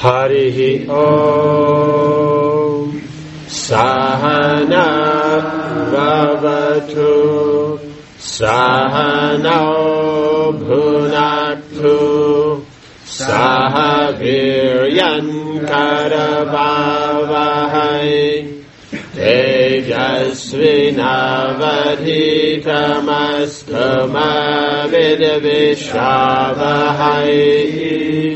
Harihi Om. Sahana Vavatu Sahano Bhunaktu Sahaviryan Karavavahai Tejasvinavadhitamastu Vidvishavahai.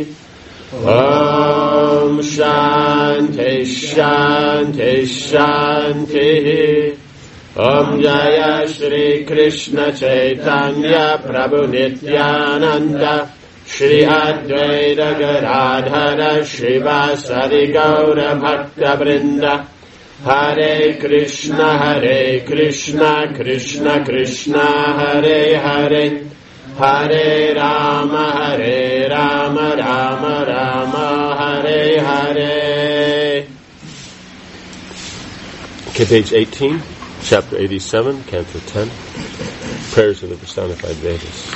Om Shanti Shanti Shanti. Om Jaya Shri Krishna Chaitanya Prabhu Nityananda Shri Advaita Gadadhara Srivasadi Gaura Bhakta Vrinda. Hare Krishna Krishna Krishna Hare Hare, Hare Rama Rama Rama Hare Hare. Okay, page 18, chapter 87, canto 10, prayers of the personified Vedas.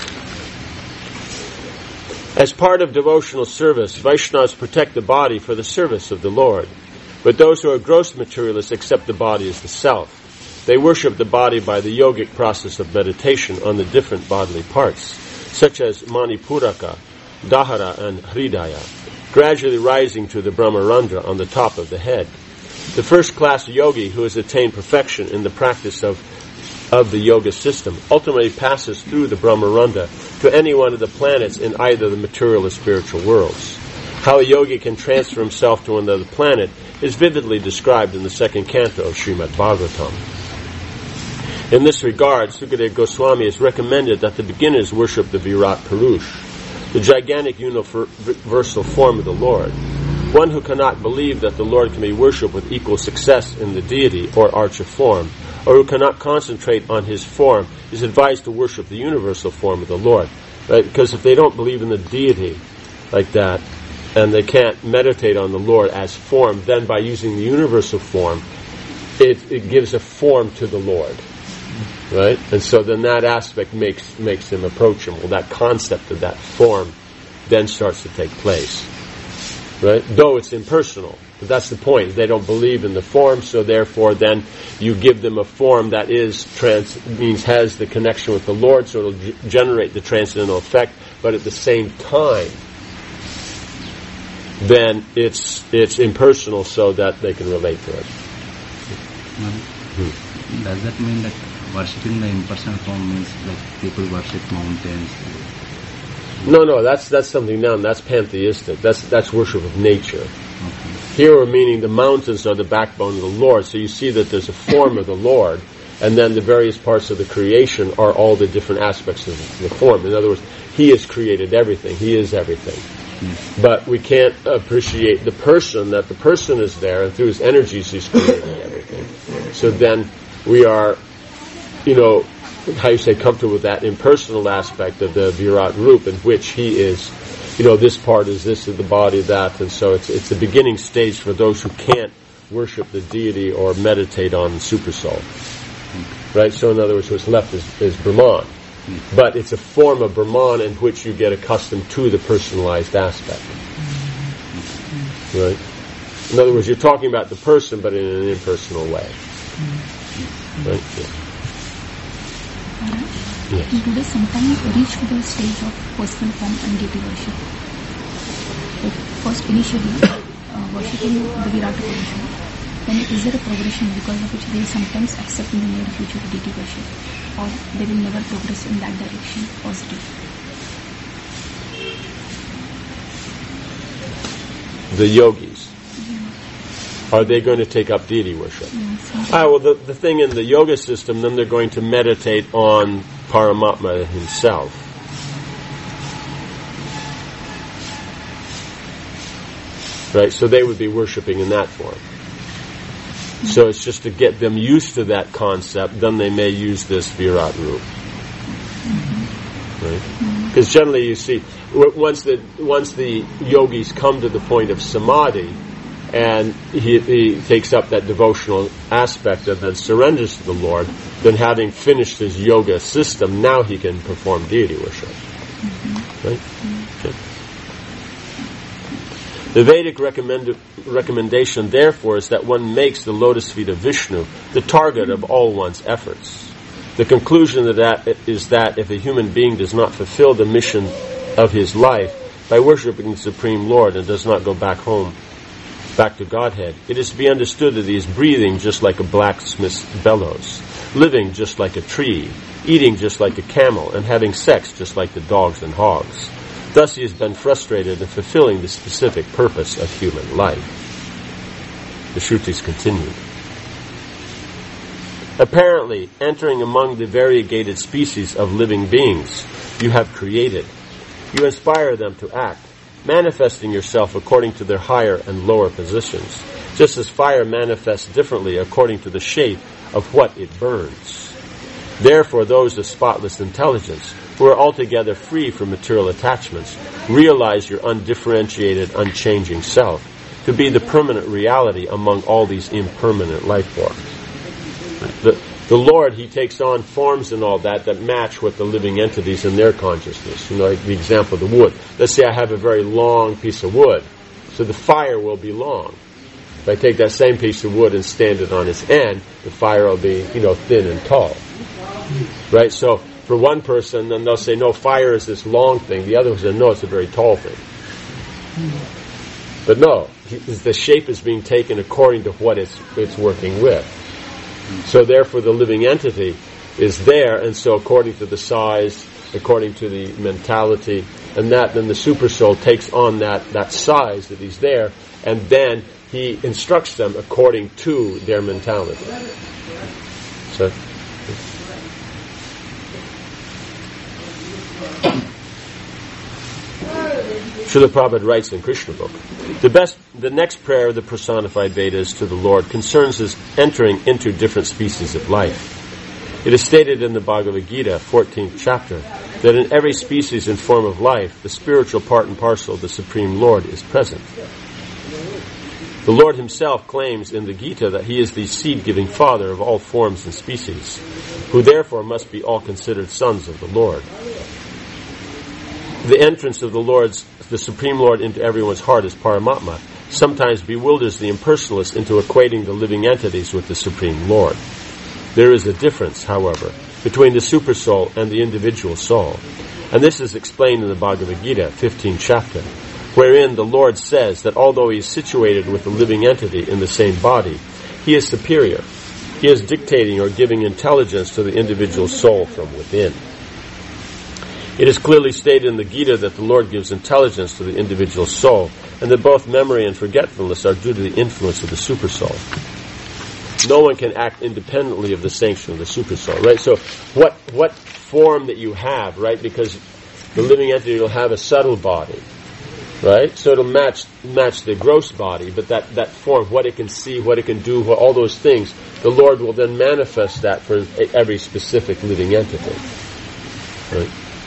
As part of devotional service, Vaishnavas protect the body for the service of the Lord. But those who are gross materialists accept the body as the self. They worship the body by the yogic process of meditation on the different bodily parts, such as Manipuraka, Dahara, and Hridaya, gradually rising to the Brahmarandra on the top of the head. The first-class yogi who has attained perfection in the practice of the yoga system ultimately passes through the Brahmarandra to any one of the planets in either the material or spiritual worlds. How a yogi can transfer himself to another planet is vividly described in the second canto of Srimad Bhagavatam. In this regard, Sukadeva Goswami has recommended that the beginners worship the Virat Purush, the gigantic universal form of the Lord. One who cannot believe that the Lord can be worshipped with equal success in the deity or archa form, or who cannot concentrate on his form, is advised to worship the universal form of the Lord. Right? Because if they don't believe in the deity like that, and they can't meditate on the Lord as form, then by using the universal form, it gives a form to the Lord. Right? And so then that aspect makes him approachable. That concept of that form then starts to take place. Right? Though it's impersonal. But that's the point. They don't believe in the form, so therefore then you give them a form that has the connection with the Lord, so it'll generate the transcendental effect, but at the same time then it's impersonal so that they can relate to it. Does that mean that worshipping the impersonal form means like people worship mountains? No, that's something down. That's pantheistic. That's worship of nature. Okay. Here we're meaning the mountains are the backbone of the Lord. So you see that there's a form of the Lord, and then the various parts of the creation are all the different aspects of the form. In other words, He has created everything. He is everything. But we can't appreciate the person, that the person is there, and through his energies he's creating everything. So then we are, comfortable with that impersonal aspect of the Virat Rup, in which he is, this part is this of the body, that, and so it's the beginning stage for those who can't worship the deity or meditate on the Supersoul. Right? So in other words, what's left is Brahman. But it's a form of Brahman in which you get accustomed to the personalized aspect. Right? In other words, you're talking about the person, but in an impersonal way. Right? Yes. Today, sometimes reach to the stage of personal form and deity worship. First, initially, worshipping the Virat Purusha. Then, is there a progression because of which they will sometimes accept in the near future deity worship, or they will never progress in that direction positive? The yogis. Are they going to take up deity worship? Yes. Well, the thing in the yoga system, then they're going to meditate on Paramatma himself. Right? So they would be worshipping in that form. So it's just to get them used to that concept, then they may use this Virat Rup. Right? Because generally you see, once the yogis come to the point of samadhi, and he takes up that devotional aspect and then surrenders to the Lord, then having finished his yoga system, now he can perform deity worship. Right? Okay. The Vedic recommendation, therefore, is that one makes the lotus feet of Vishnu the target of all one's efforts. The conclusion of that is that if a human being does not fulfill the mission of his life by worshipping the Supreme Lord and does not go back to Godhead, it is to be understood that he is breathing just like a blacksmith's bellows, living just like a tree, eating just like a camel, and having sex just like the dogs and hogs. Thus he has been frustrated in fulfilling the specific purpose of human life. The Shrutis continued. Apparently, entering among the variegated species of living beings you have created, you inspire them to act, manifesting yourself according to their higher and lower positions, just as fire manifests differently according to the shape of what it burns. Therefore, those of spotless intelligence, who are altogether free from material attachments, realize your undifferentiated, unchanging self to be the permanent reality among all these impermanent life forms. The Lord, He takes on forms and all that match with the living entities in their consciousness. Like the example of the wood. Let's say I have a very long piece of wood, so the fire will be long. If I take that same piece of wood and stand it on its end, the fire will be, thin and tall. Right? So, for one person, then they'll say, no, fire is this long thing. The other will say, no, it's a very tall thing. But no, the shape is being taken according to what it's working with. So therefore the living entity is there, and so according to the size, according to the mentality, and then the super soul takes on that size that he's there, and then he instructs them according to their mentality. So Srila Prabhupada writes in Krishna book, the next prayer of the personified Vedas to the Lord concerns his entering into different species of life. It is stated in the Bhagavad Gita, 14th chapter, that in every species and form of life, the spiritual part and parcel of the Supreme Lord is present. The Lord himself claims in the Gita that he is the seed-giving father of all forms and species, who therefore must be all considered sons of the Lord. The entrance of the Supreme Lord into everyone's heart as Paramatma sometimes bewilders the impersonalist into equating the living entities with the Supreme Lord. There is a difference, however, between the super soul and the individual soul, and this is explained in the Bhagavad Gita, 15th chapter, wherein the Lord says that although he is situated with the living entity in the same body, he is superior. He is dictating or giving intelligence to the individual soul from within. It is clearly stated in the Gita that the Lord gives intelligence to the individual soul, and that both memory and forgetfulness are due to the influence of the super soul. No one can act independently of the sanction of the super soul, right? So what form that you have, right? Because the living entity will have a subtle body, right? So it'll match the gross body, but that form, what it can see, what it can do, all those things, the Lord will then manifest that for every specific living entity, right?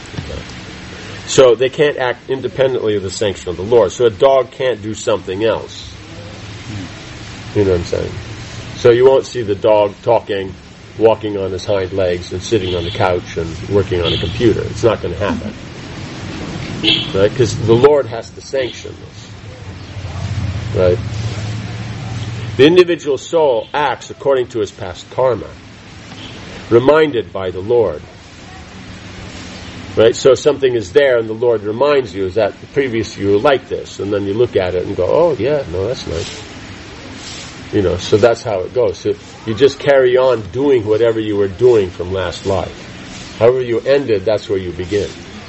So they can't act independently of the sanction of the Lord. So a dog can't do something else. You know what I'm saying? So you won't see the dog talking, walking on his hind legs, and sitting on the couch and working on a computer. It's not going to happen. Right? Because the Lord has to sanction this. Right? The individual soul acts according to his past karma, reminded by the Lord. Right? So something is there and the Lord reminds you is that the previous you were like this, and then you look at it and go, oh yeah, no, that's nice. So that's how it goes. So you just carry on doing whatever you were doing from last life. However you ended, that's where you begin.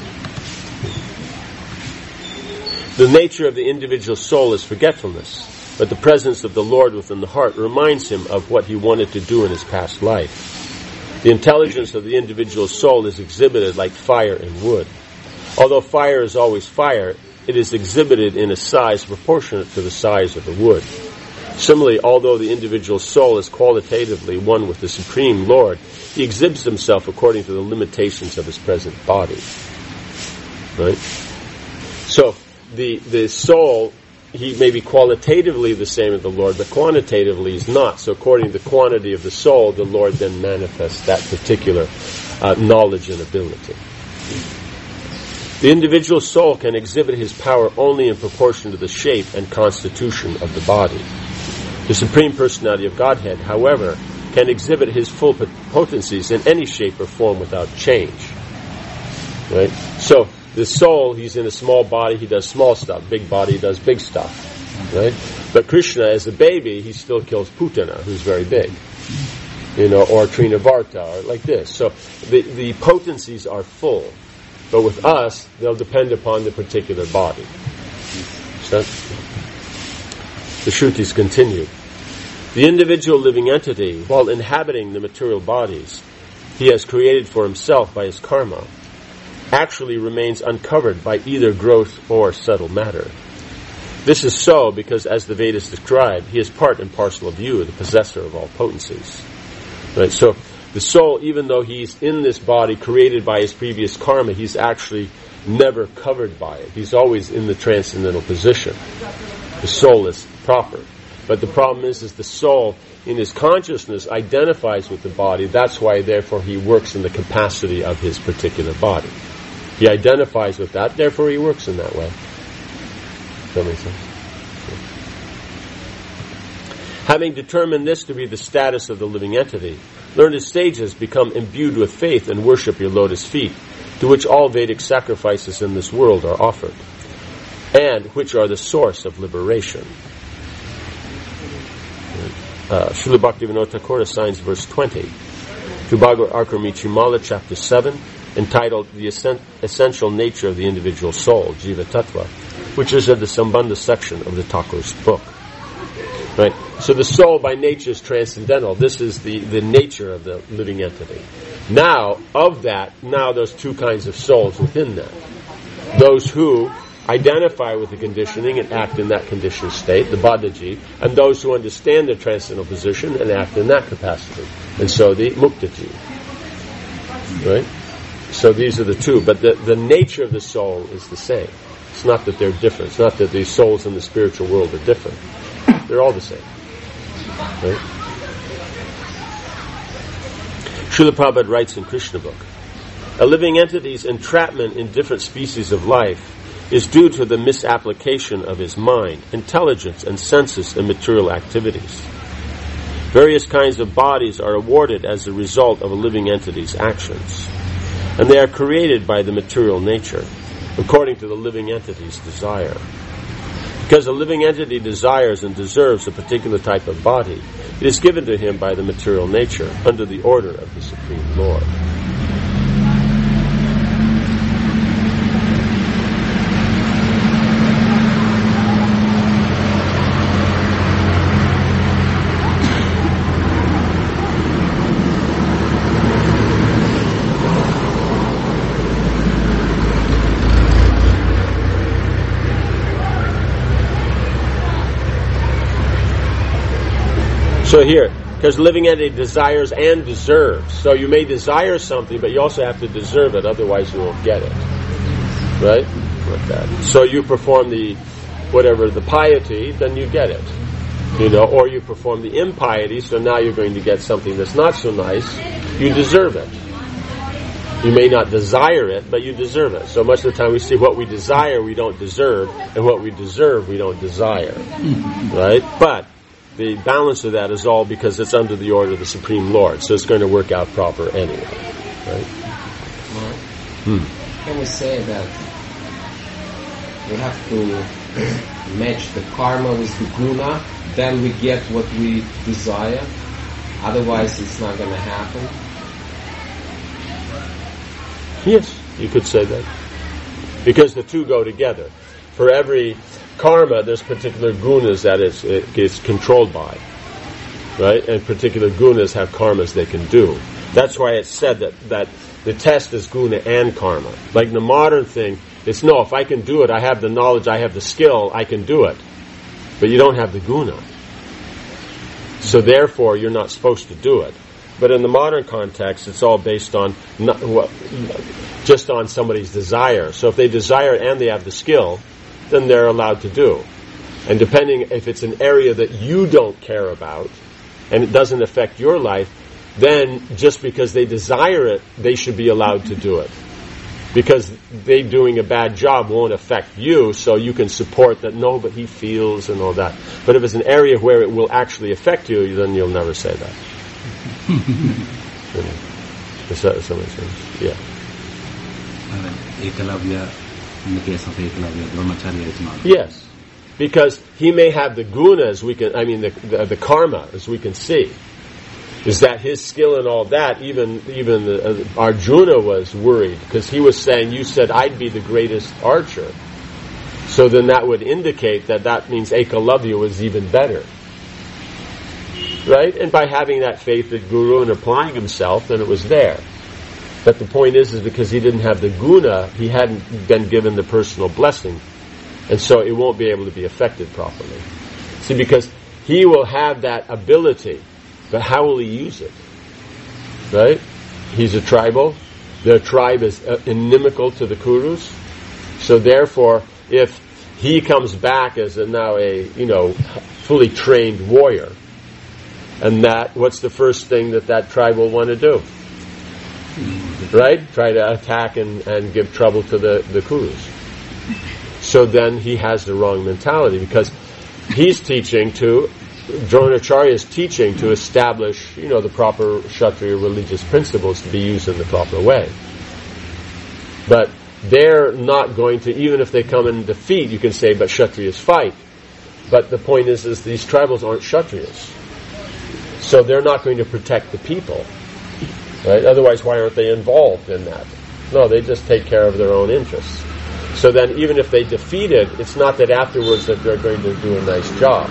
The nature of the individual soul is forgetfulness, but the presence of the Lord within the heart reminds him of what he wanted to do in his past life. The intelligence of the individual soul is exhibited like fire in wood. Although fire is always fire, it is exhibited in a size proportionate to the size of the wood. Similarly, although the individual soul is qualitatively one with the Supreme Lord, he exhibits himself according to the limitations of his present body. Right? So, the soul, he may be qualitatively the same as the Lord, but quantitatively he's not. So according to the quantity of the soul, the Lord then manifests that particular knowledge and ability. The individual soul can exhibit his power only in proportion to the shape and constitution of the body. The Supreme Personality of Godhead, however, can exhibit his full potencies in any shape or form without change. Right? So, the soul, he's in a small body, he does small stuff. Big body, he does big stuff. Right? But Krishna, as a baby, he still kills Putana, who's very big. Or Trinavarta, or like this. So, the potencies are full. But with us, they'll depend upon the particular body. So, the Shrutis continue. The individual living entity, while inhabiting the material bodies he has created for himself by his karma, actually remains uncovered by either gross or subtle matter. This is so because, as the Vedas describe, he is part and parcel of you, the possessor of all potencies. Right? So, the soul, even though he's in this body created by his previous karma, he's actually never covered by it. He's always in the transcendental position. The soul is proper. But the problem is the soul, in his consciousness, identifies with the body. That's why, therefore, he works in the capacity of his particular body. He identifies with that, therefore he works in that way. Does that make sense? Having determined this to be the status of the living entity, learned sages become imbued with faith and worship your lotus feet, to which all Vedic sacrifices in this world are offered, and which are the source of liberation. Srila Bhaktivinoda Thakur assigns verse 20 to Bhagavad Arkamachimala, chapter 7, entitled The Essential Nature of the Individual Soul, Jiva Tattva, which is in the Sambandha section of the Thakur's book. Right? So the soul by nature is transcendental. This is the nature of the living entity. Now, of that, there's two kinds of souls within that. Those who identify with the conditioning and act in that conditioned state, the Badaji, and those who understand the transcendental position and act in that capacity. And so the Muktaji. Right? So these are the two. But the nature of the soul is the same. It's not that they're different. It's not that the souls in the spiritual world are different. They're all the same. Right? Srila Prabhupada writes in Krishna book, a living entity's entrapment in different species of life is due to the misapplication of his mind, intelligence, and senses in material activities. Various kinds of bodies are awarded as a result of a living entity's actions, and they are created by the material nature, according to the living entity's desire. Because a living entity desires and deserves a particular type of body, it is given to him by the material nature, under the order of the Supreme Lord. So here, because living entity desires and deserves. So you may desire something, but you also have to deserve it, otherwise you won't get it. Right? Like that. So you perform the piety, then you get it. Or you perform the impiety, so now you're going to get something that's not so nice. You deserve it. You may not desire it, but you deserve it. So much of the time we see what we desire, we don't deserve, and what we deserve, we don't desire. Right? But the balance of that is all because it's under the order of the Supreme Lord, so it's going to work out proper anyway. Right? Can we say that we have to match the karma with the guna, then we get what we desire? Otherwise it's not going to happen? Yes, you could say that. Because the two go together. For every karma, there's particular gunas that it gets controlled by, right? And particular gunas have karmas they can do. That's why it's said that the test is guna and karma. Like the modern thing, it's no, if I can do it, I have the knowledge, I have the skill, I can do it. But you don't have the guna. So therefore, you're not supposed to do it. But in the modern context, it's all based on just on somebody's desire. So if they desire and they have the skill, then they're allowed to do. And depending if it's an area that you don't care about and it doesn't affect your life, then just because they desire it, they should be allowed to do it. Because they doing a bad job won't affect you, so you can support that, no, but he feels and all that. But if it's an area where it will actually affect you, then you'll never say that. Does that make sense? Yeah. Ekalavya, in the case of Ekalavya, Dronacharya is not. Yes. Because he may have the guna, the karma, as we can see. Is that his skill and all that, even Arjuna was worried, because he was saying, you said I'd be the greatest archer. So then that would indicate that means Ekalavya was even better. Right? And by having that faith in Guru and applying himself, then it was there. But the point is because he didn't have the guna, he hadn't been given the personal blessing. And so it won't be able to be affected properly. See, because he will have that ability, but how will he use it? Right? He's a tribal. The tribe is inimical to the Kurus. So therefore, if he comes back as now a fully trained warrior, and what's the first thing that tribe will want to do? Right? Try to attack and give trouble to the Kurus. So then he has the wrong mentality, because he's teaching Dronacharya is teaching to establish, the proper Kshatriya religious principles to be used in the proper way. But they're not going to, even if they come in defeat, you can say, but Kshatriyas fight. But the point is these tribals aren't Kshatriyas. So they're not going to protect the people. Right? Otherwise, why aren't they involved in that? No, they just take care of their own interests. So then, even if they defeat it, it's not that afterwards that they're going to do a nice job.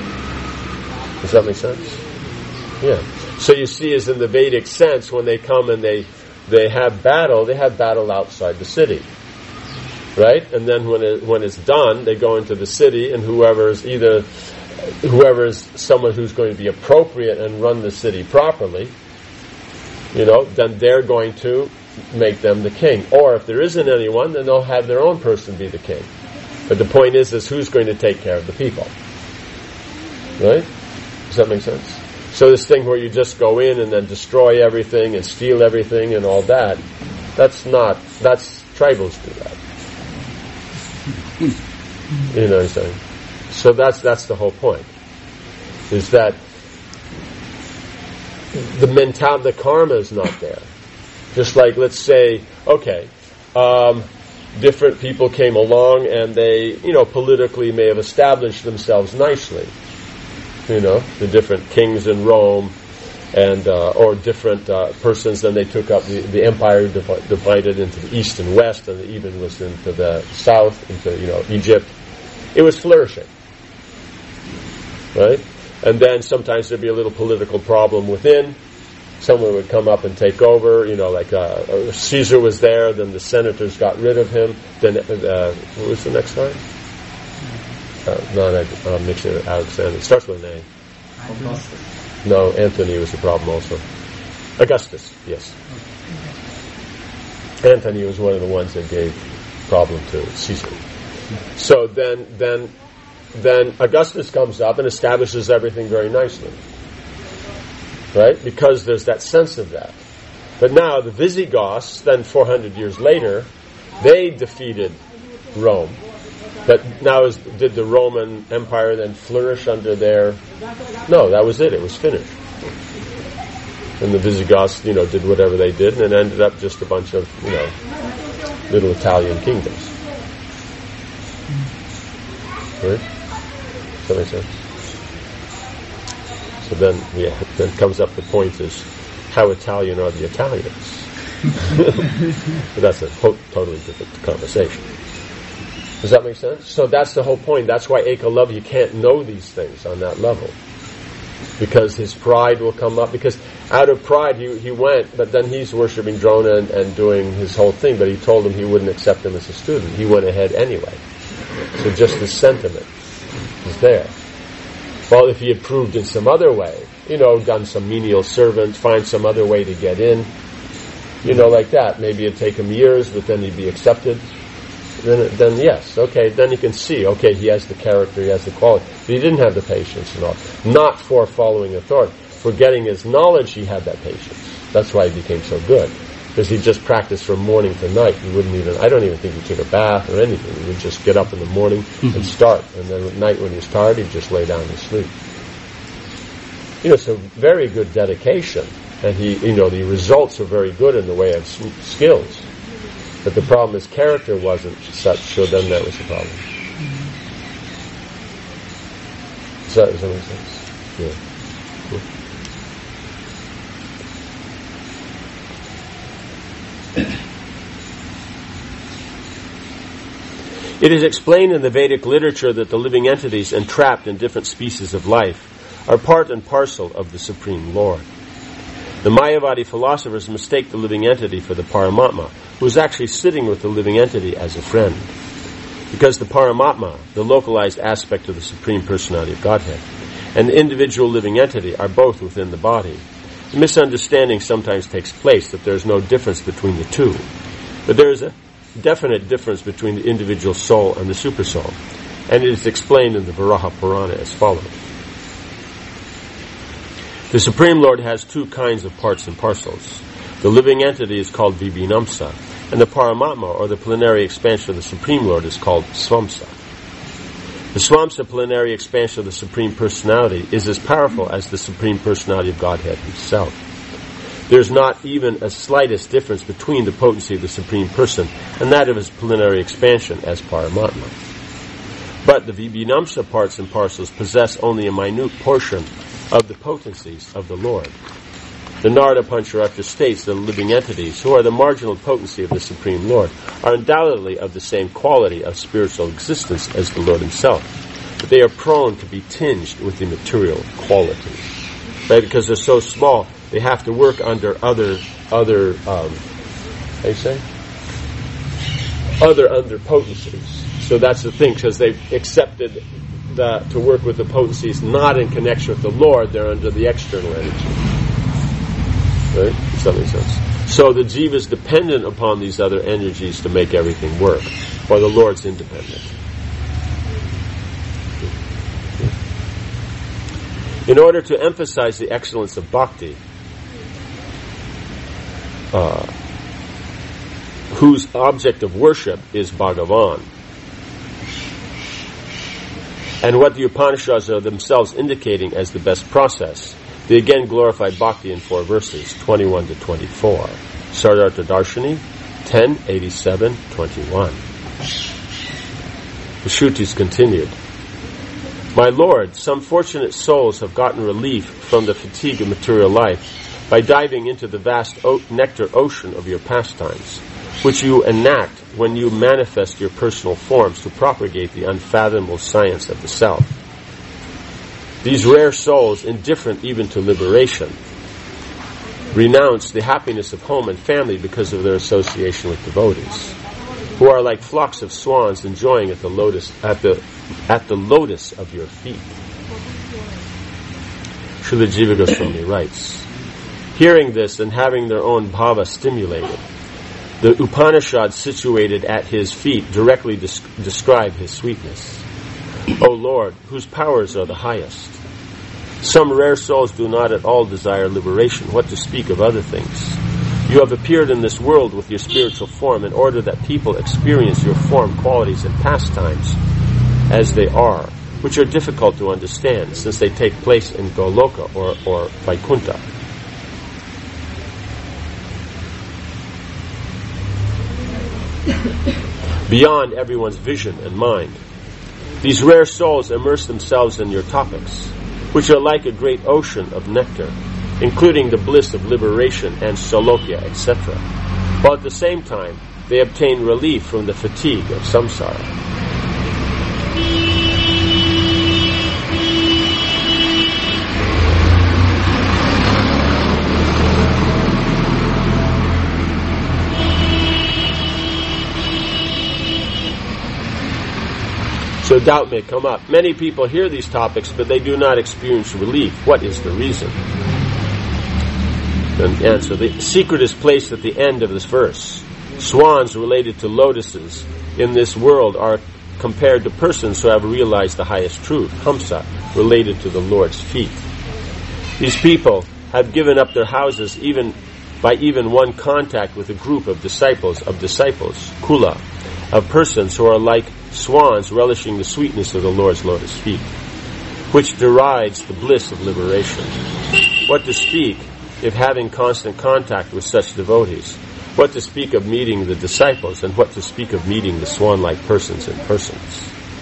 Does that make sense? Yeah. So you see, as in the Vedic sense, when they come and they have battle outside the city. Right? And then when it's done, they go into the city, and whoever is someone who's going to be appropriate and run the city properly, then they're going to make them the king. Or if there isn't anyone, then they'll have their own person be the king. But the point is who's going to take care of the people. Right? Does that make sense? So this thing where you just go in and then destroy everything and steal everything and all that, that's tribals do that. You know what I'm saying? So that's the whole point. Is that the karma is not there. Just like, let's say, different people came along and they, politically may have established themselves nicely. The different kings in Rome and or different persons. Then they took up the empire, divided into the east and west, and even was into the south, into Egypt. It was flourishing, right? And then sometimes there'd be a little political problem within. Someone would come up and take over. Caesar was there. Then the senators got rid of him. Then what was the next time? I'm mixing it with Alexander. It starts with an A. Augustus. No, Anthony was the problem also. Augustus, yes. Anthony was one of the ones that gave problem to Caesar. So then Augustus comes up and establishes everything very nicely. Right? Because there's that sense of that. But now the Visigoths, then 400 years later, they defeated Rome. But now did the Roman Empire then flourish under their... No, that was it. It was finished. And the Visigoths, did whatever they did, and it ended up just a bunch of, little Italian kingdoms. Right? Does that make sense? So then comes up the point is, how Italian are the Italians? But that's a totally different conversation. Does that make sense? So that's the whole point. That's why Ekalavya can't know these things on that level. Because his pride will come up. Because out of pride he went, but then he's worshipping Drona and doing his whole thing, but he told him he wouldn't accept him as a student. He went ahead anyway. So just the sentiment is there. Well, if he had proved in some other way, done some menial servant, find some other way to get in, like that. Maybe it'd take him years, but then he'd be accepted. Then yes, okay, then you can see, he has the character, he has the quality. But he didn't have the patience and all. Not for following authority. For getting his knowledge, he had that patience. That's why he became so good. Because he just practiced from morning to night. He wouldn't even, I don't even think he took a bath or anything. He would just get up in the morning and start. And then at night when he was tired, he'd just lay down and sleep. So very good dedication. And the results were very good in the way of skills. But the problem is character wasn't such, so then that was the problem. Does that make sense? Yeah. Cool. It is explained in the Vedic literature that the living entities entrapped in different species of life are part and parcel of the Supreme Lord. The Mayavadi philosophers mistake the living entity for the Paramatma, who is actually sitting with the living entity as a friend. Because the Paramatma, the localized aspect of the Supreme Personality of Godhead, and the individual living entity are both within the body. The misunderstanding sometimes takes place that there is no difference between the two. But there is a definite difference between the individual soul and the supersoul, and it is explained in the Varaha Purana as follows. The Supreme Lord has two kinds of parts and parcels. The living entity is called Vibhinamsa, and the Paramatma, or the plenary expansion of the Supreme Lord, is called Swamsa. The Swamsa plenary expansion of the Supreme Personality is as powerful as the Supreme Personality of Godhead himself. There is not even a slightest difference between the potency of the Supreme Person and that of his plenary expansion as Paramatma. But the Vibhinamsa parts and parcels possess only a minute portion of the potencies of the Lord. The Narada Pancharatra states that the living entities, who are the marginal potency of the Supreme Lord, are undoubtedly of the same quality of spiritual existence as the Lord himself, but they are prone to be tinged with the material quality. Right? Because they're so small, they have to work under other potencies. So that's the thing, because they've accepted to work with the potencies not in connection with the Lord, they're under the external energy. Right? Does that make sense? So the jiva is dependent upon these other energies to make everything work, while the Lord's independent. In order to emphasize the excellence of bhakti, whose object of worship is Bhagavan, and what the Upanishads are themselves indicating as the best process, they again glorify bhakti in 4 verses, 21 to 24. Sardartha Darshini, 10:87-21. The Shrutis continued. My Lord, some fortunate souls have gotten relief from the fatigue of material life by diving into the vast nectar ocean of your pastimes, which you enact when you manifest your personal forms to propagate the unfathomable science of the self. These rare souls, indifferent even to liberation, renounce the happiness of home and family because of their association with devotees, who are like flocks of swans enjoying at the lotus of your feet. Srila Jiva Goswami writes, hearing this and having their own bhava stimulated, the Upanishads situated at his feet directly describe his sweetness. O Lord, whose powers are the highest. Some rare souls do not at all desire liberation, what to speak of other things. You have appeared in this world with your spiritual form in order that people experience your form, qualities, and pastimes as they are, which are difficult to understand since they take place in Goloka or Vaikuntha. Beyond everyone's vision and mind. These rare souls immerse themselves in your topics, which are like a great ocean of nectar, including the bliss of liberation and salokya, etc., while at the same time they obtain relief from the fatigue of samsara. So doubt may come up. Many people hear these topics, but they do not experience relief. What is the reason? And answer, the secret is placed at the end of this verse. Swans related to lotuses in this world are compared to persons who have realized the highest truth, Hamsa, related to the Lord's feet. These people have given up their houses, even by even one contact with a group of disciples, kula, of persons who are like swans relishing the sweetness of the Lord's lotus feet, which derides the bliss of liberation. What to speak if having constant contact with such devotees? What to speak of meeting the disciples, and what to speak of meeting the swan-like persons in persons?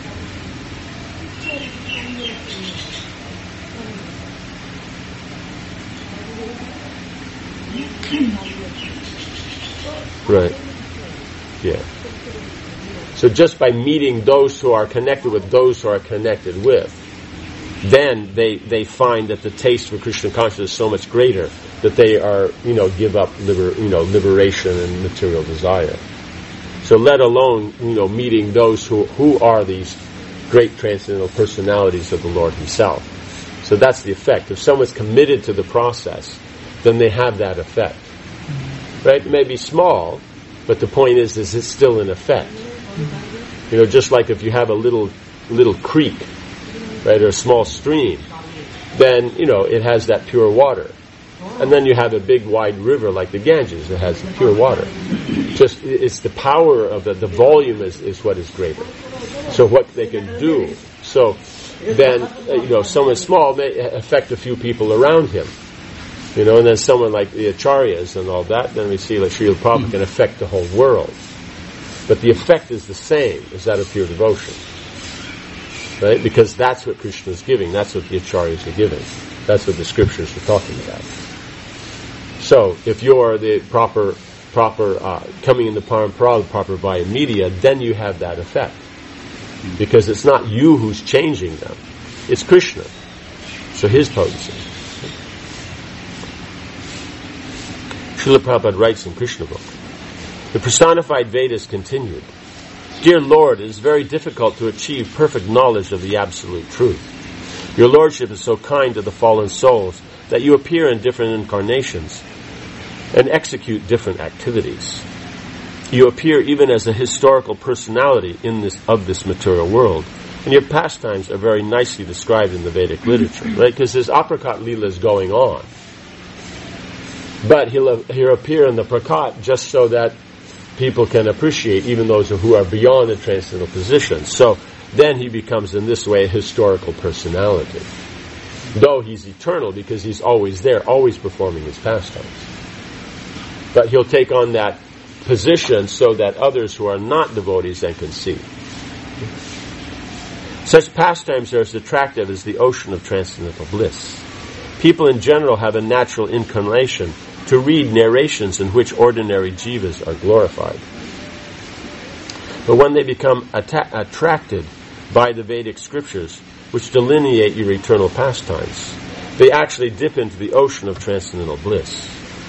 Right. Yeah. So just by meeting those who are connected with those who are connected with, then they find that the taste for Krishna consciousness is so much greater that they are, give up liberation and material desire. So let alone, meeting those who are these great transcendental personalities of the Lord Himself. So that's the effect. If someone's committed to the process, then they have that effect. Right? It may be small, but the point is it's still an effect. Just like if you have a little creek, right, or a small stream, then, it has that pure water. And then you have a big wide river like the Ganges that has pure water. Just, it's the power of the volume is what is greater. So what they can do. So then, someone small may affect a few people around him. And then someone like the Acharyas and all that, then we see like Srila Prabhupada can affect the whole world. But the effect is the same as that of pure devotion. Right? Because that's what Krishna is giving. That's what the Acharyas are giving. That's what the scriptures are talking about. So, if you're the proper coming in the Parampara, the proper via media, then you have that effect. Because it's not you who's changing them. It's Krishna. So his potency. Srila Prabhupada writes in Krishna book, the personified Vedas continued, Dear Lord, it is very difficult to achieve perfect knowledge of the absolute truth. Your Lordship is so kind to the fallen souls that you appear in different incarnations and execute different activities. You appear even as a historical personality of this material world, and your pastimes are very nicely described in the Vedic literature, right? Because his apricot lila is going on. But he'll appear in the prakat just so that people can appreciate even those who are beyond the transcendental position. So then he becomes in this way a historical personality. Though he's eternal because he's always there, always performing his pastimes. But he'll take on that position so that others who are not devotees then can see. Such pastimes are as attractive as the ocean of transcendental bliss. People in general have a natural inclination to read narrations in which ordinary jivas are glorified. But when they become attracted by the Vedic scriptures, which delineate your eternal pastimes, they actually dip into the ocean of transcendental bliss.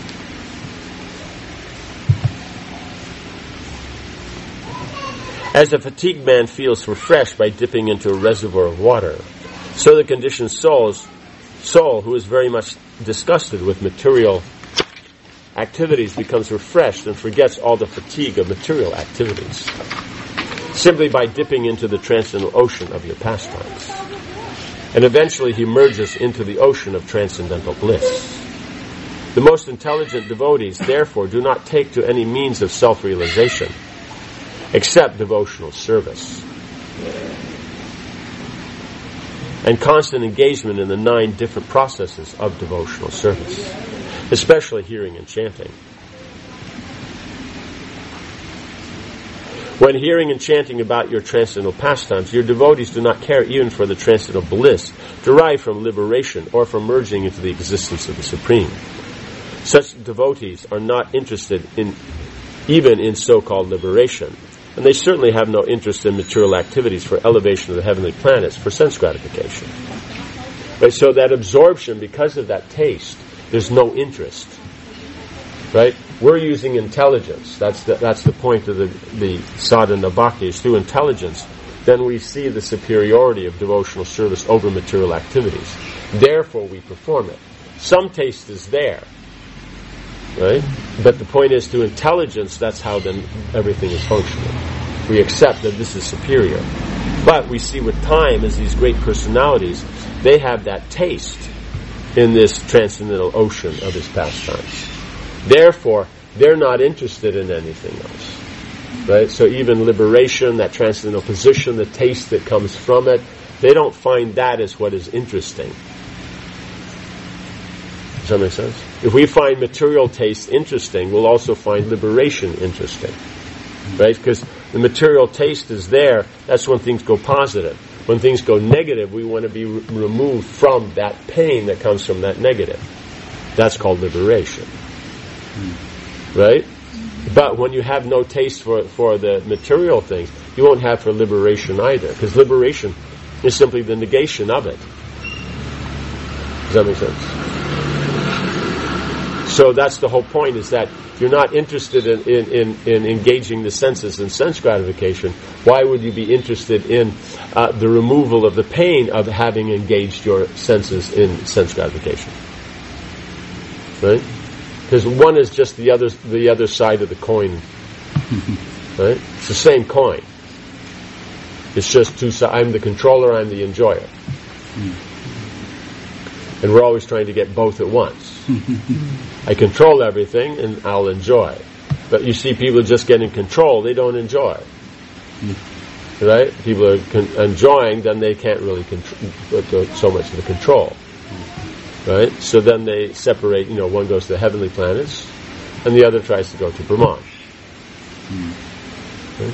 As a fatigued man feels refreshed by dipping into a reservoir of water, so the conditioned soul who is very much disgusted with material activities becomes refreshed and forgets all the fatigue of material activities, simply by dipping into the transcendental ocean of your pastimes. And eventually he merges into the ocean of transcendental bliss. The most intelligent devotees, therefore, do not take to any means of self-realization, except devotional service and constant engagement in the 9 different processes of devotional service, especially hearing and chanting. When hearing and chanting about your transcendental pastimes, your devotees do not care even for the transcendental bliss derived from liberation or from merging into the existence of the Supreme. Such devotees are not interested even in so-called liberation, and they certainly have no interest in material activities for elevation of the heavenly planets for sense gratification. Right? So that absorption, because of that taste, there's no interest. Right? We're using intelligence. That's the point of the sadhana bhakti, is through intelligence. Then we see the superiority of devotional service over material activities. Therefore we perform it. Some taste is there. Right? But the point is, through intelligence, that's how then everything is functioning. We accept that this is superior. But we see with time, as these great personalities, they have that taste in this transcendental ocean of his pastimes. Therefore, they're not interested in anything else. Right? So even liberation, that transcendental position, the taste that comes from it, they don't find that as what is interesting. Does that make sense? If we find material taste interesting, we'll also find liberation interesting. Right? Because the material taste is there, that's when things go positive. When things go negative, we want to be removed from that pain that comes from that negative. That's called liberation. Right? But when you have no taste for the material things, you won't have for liberation either. Because liberation is simply the negation of it. Does that make sense? So that's the whole point, is that you're not interested in engaging the senses in sense gratification. Why would you be interested in the removal of the pain of having engaged your senses in sense gratification? Right? Because one is just the other side of the coin. Right? It's the same coin. It's just two sides. I'm the controller, I'm the enjoyer. And we're always trying to get both at once. I control everything and I'll enjoy. But you see people just getting control, they don't enjoy. Right? People are enjoying, then they can't really control so much of the control. Right? So then they separate, one goes to the heavenly planets and the other tries to go to Brahman. Right?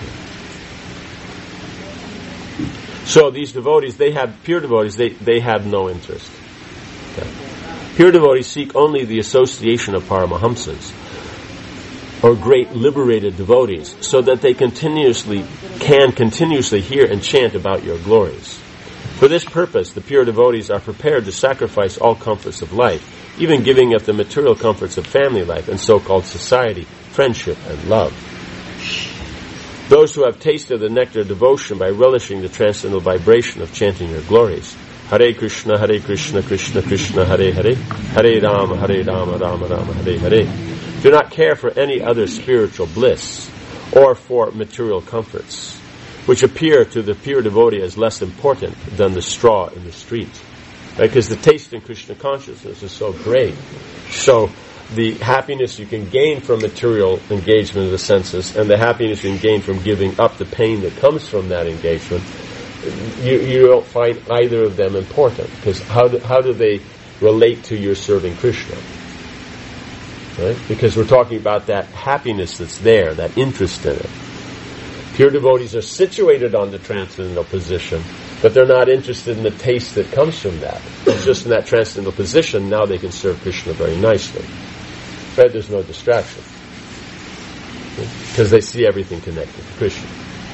So these devotees, pure devotees, they have no interest. Okay. Pure devotees seek only the association of Paramahamsas, or great liberated devotees, so that they can continuously hear and chant about your glories. For this purpose, the pure devotees are prepared to sacrifice all comforts of life, even giving up the material comforts of family life and so-called society, friendship, and love. Those who have tasted the nectar of devotion by relishing the transcendental vibration of chanting your glories, Hare Krishna, Krishna Krishna, Hare Hare, Hare Rama, Rama Rama, Hare Hare, do not care for any other spiritual bliss or for material comforts, which appear to the pure devotee as less important than the straw in the street. Right? Because the taste in Krishna consciousness is so great. So the happiness you can gain from material engagement of the senses and the happiness you can gain from giving up the pain that comes from that engagement, you don't find either of them important, because how do they relate to your serving Krishna? Right? Because we're talking about that happiness that's there, that interest in it. Pure devotees are situated on the transcendental position, but they're not interested in the taste that comes from that. It's just in that transcendental position, now they can serve Krishna very nicely. Right? There's no distraction. Because they see everything connected to Krishna.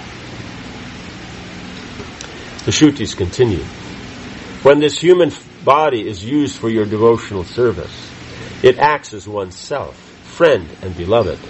The Shrutis continue. When this human body is used for your devotional service, it acts as oneself, friend and beloved.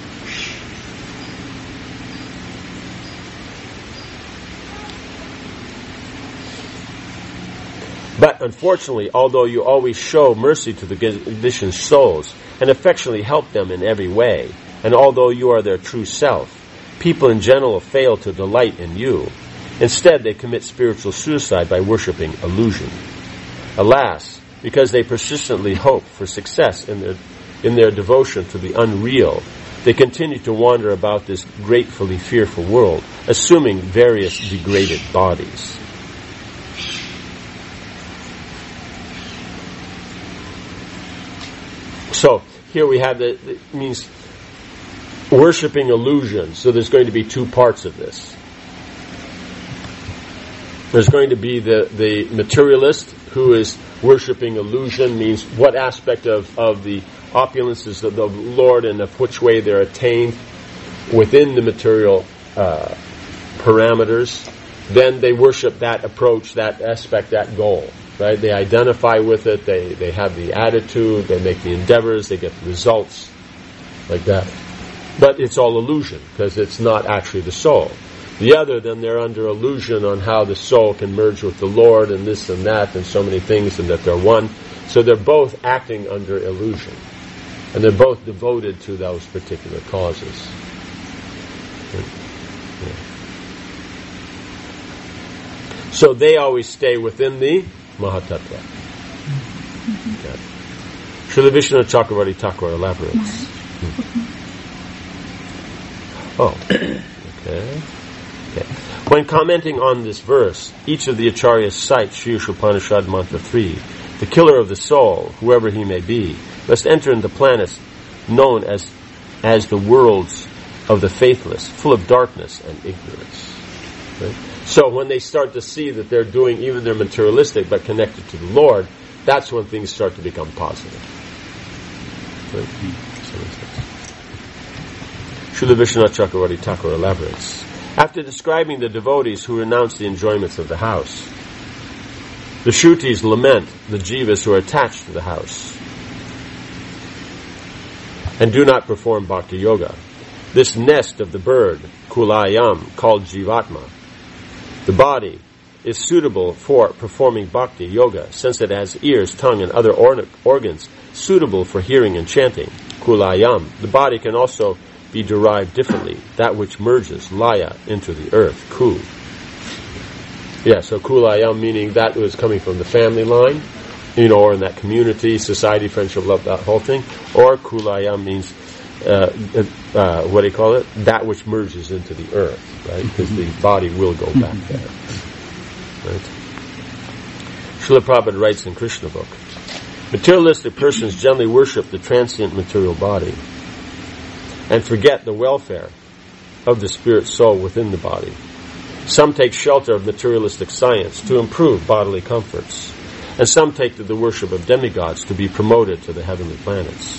But unfortunately, although you always show mercy to the conditioned souls and affectionately help them in every way, and although you are their true self, people in general fail to delight in you. Instead, they commit spiritual suicide by worshipping illusion. Alas, because they persistently hope for success in their devotion to the unreal, they continue to wander about this gratefully fearful world, assuming various degraded bodies. So, here we have it means worshipping illusion. So there's going to be two parts of this. There's going to be the materialist who is worshipping illusion, means what aspect of the opulences of the Lord and of which way they're attained within the material parameters. Then they worship that approach, that aspect, that goal. Right? They identify with it, they have the attitude, they make the endeavors, they get the results, like that. But it's all illusion, because it's not actually the soul. The other, then they're under illusion on how the soul can merge with the Lord and this and that and so many things, and that they're one. So they're both acting under illusion. And they're both devoted to those particular causes. Yeah. So they always stay within the Mahatattva. Okay. Srila Vishwanath Chakravarti Thakur elaborates. Okay. When commenting on this verse, each of the acharyas cites Sri Upanishad Mantra 3. The killer of the soul, whoever he may be, must enter into planets known as the worlds of the faithless, full of darkness and ignorance. Right? So when they start to see that they're doing, even they're materialistic but connected to the Lord, that's when things start to become positive. Right? Srila Vishwanath Chakravarti Thakur elaborates. After describing the devotees who renounce the enjoyments of the house, the Shrutis lament the jivas who are attached to the house and do not perform bhakti yoga. This nest of the bird, kulayam, called jivatma, the body, is suitable for performing bhakti yoga since it has ears, tongue, and other organs suitable for hearing and chanting. Kulayam. The body can also be derived differently, that which merges laya into the earth, ku. Yeah, so kulayam meaning that was coming from the family line, or in that community, society, friendship, love, that whole thing. Or kulayam means, what do you call it? That which merges into the earth, right? Because the body will go back there. Right? Srila Prabhupada writes in Krishna book, materialistic persons generally worship the transient material body and forget the welfare of the spirit soul within the body. Some take shelter of materialistic science to improve bodily comforts, and some take to the worship of demigods to be promoted to the heavenly planets.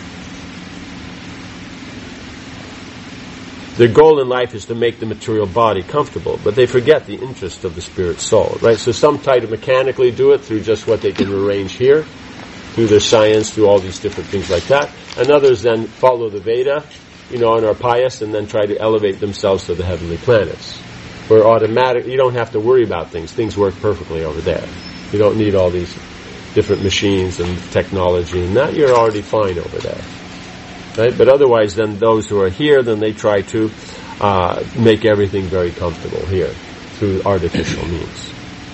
Their goal in life is to make the material body comfortable, but they forget the interest of the spirit soul, right? So some try to mechanically do it through just what they can arrange here, through their science, through all these different things like that. And others then follow the Veda, and are pious, and then try to elevate themselves to the heavenly planets. Where you don't have to worry about things. Things work perfectly over there. You don't need all these different machines and technology and that. You're already fine over there. Right? But otherwise, then those who are here, then they try to make everything very comfortable here through artificial means.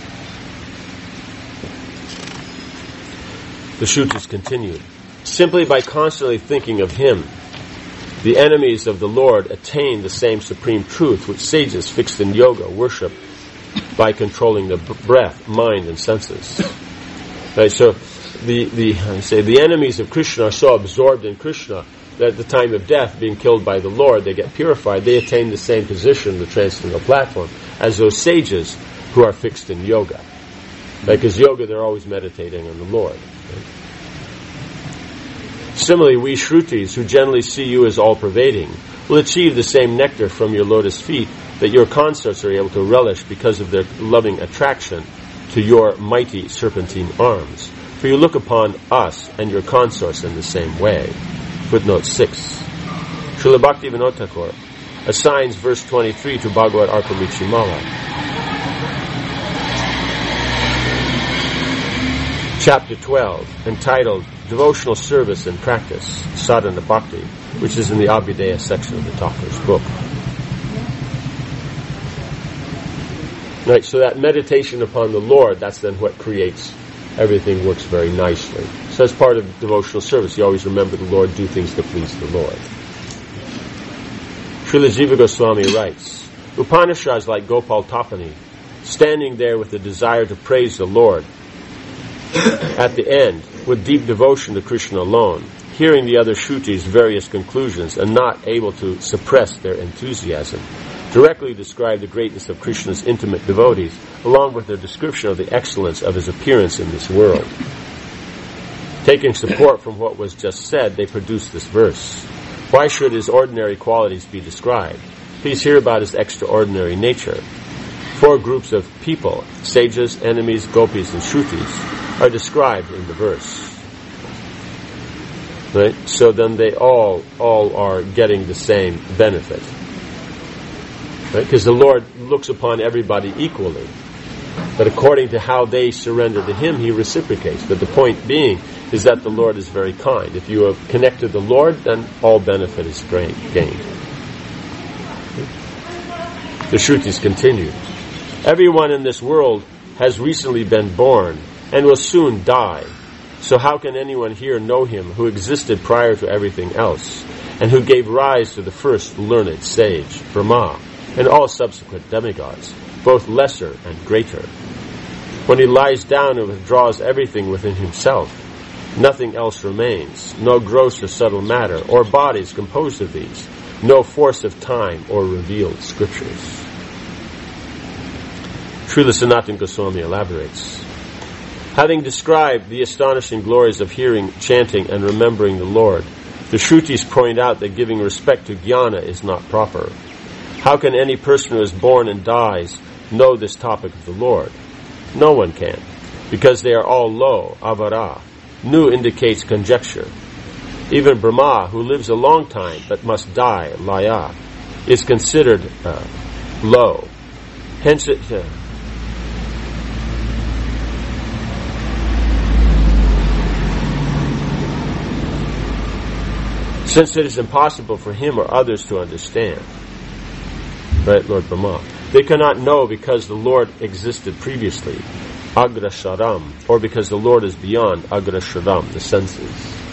The Shrutis continued. Simply by constantly thinking of Him, the enemies of the Lord attain the same supreme truth which sages fixed in yoga worship by controlling the breath, mind, and senses. Right, so the enemies of Krishna are so absorbed in Krishna that at the time of death, being killed by the Lord, they get purified. They attain the same position, the transcendental platform, as those sages who are fixed in yoga. Because yoga, they're always meditating on the Lord. Right? Similarly, we Shrutis, who generally see you as all-pervading, will achieve the same nectar from your lotus feet that your consorts are able to relish because of their loving attraction to your mighty serpentine arms. For you look upon us and your consorts in the same way. Footnote 6. Srila Bhaktivinoda Thakur assigns verse 23 to Bhagavad Arpamicimala. Chapter 12, entitled Devotional Service and Practice, Sadhana Bhakti, which is in the Abhidheya section of the Thakur's book. Right, so that meditation upon the Lord, that's then what creates everything, works very nicely. So as part of devotional service, you always remember the Lord, do things to please the Lord. Srila Jiva Goswami writes, Upanishads like Gopal Tapani, standing there with the desire to praise the Lord, at the end, with deep devotion to Krishna alone, hearing the other Shrutis' various conclusions and not able to suppress their enthusiasm, directly describe the greatness of Krishna's intimate devotees, along with their description of the excellence of his appearance in this world. Taking support from what was just said, they produce this verse. Why should his ordinary qualities be described? Please hear about his extraordinary nature. 4 groups of people, sages, enemies, gopis, and Shrutis, are described in the verse. Right? So then they all are getting the same benefit. Right? Because the Lord looks upon everybody equally. But according to how they surrender to Him, He reciprocates. But the point being is that the Lord is very kind. If you have connected to the Lord, then all benefit is gained. The Shrutis continue. Everyone in this world has recently been born and will soon die. So how can anyone here know him who existed prior to everything else, and who gave rise to the first learned sage, Brahma, and all subsequent demigods, both lesser and greater? When he lies down and withdraws everything within himself, nothing else remains, no gross or subtle matter, or bodies composed of these, no force of time or revealed scriptures. Srila Sanatana Goswami elaborates. Having described the astonishing glories of hearing, chanting, and remembering the Lord, the Shrutis point out that giving respect to jnana is not proper. How can any person who is born and dies know this topic of the Lord? No one can, because they are all low, avara. Nu indicates conjecture. Even Brahma, who lives a long time but must die, laya, is considered low. Hence it... since it is impossible for him or others to understand. Right, Lord Brahma. They cannot know because the Lord existed previously, agrasharam, or because the Lord is beyond agrasharam, the senses.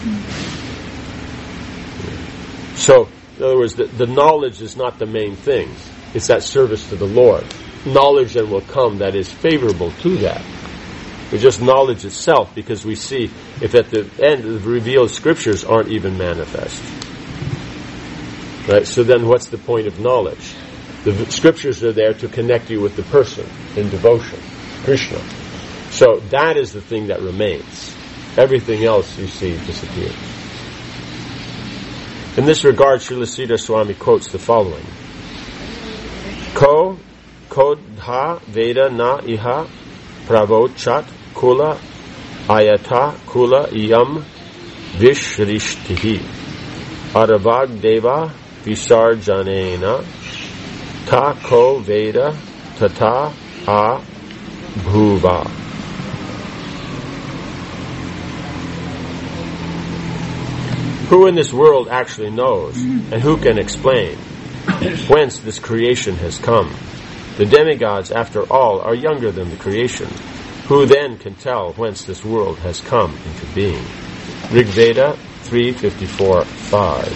So, in other words, the knowledge is not the main thing. It's that service to the Lord. Knowledge then will come that is favorable to that. But just knowledge itself, because we see if at the end the revealed scriptures aren't even manifest. Right? So then what's the point of knowledge? The scriptures are there to connect you with the person in devotion, Krishna. So that is the thing that remains. Everything else, you see, disappears. In this regard, Srila Sridhar Swami quotes the following. Ko kodha veda na iha pravochat kula ayata kula iyam vishrishtihi aravag deva visarjanena ta ko veda tata a bhuva. Who in this world actually knows, and who can explain whence this creation has come? The demigods, after all, are younger than the creation. Who then can tell whence this world has come into being? Rig Veda 3:54-5.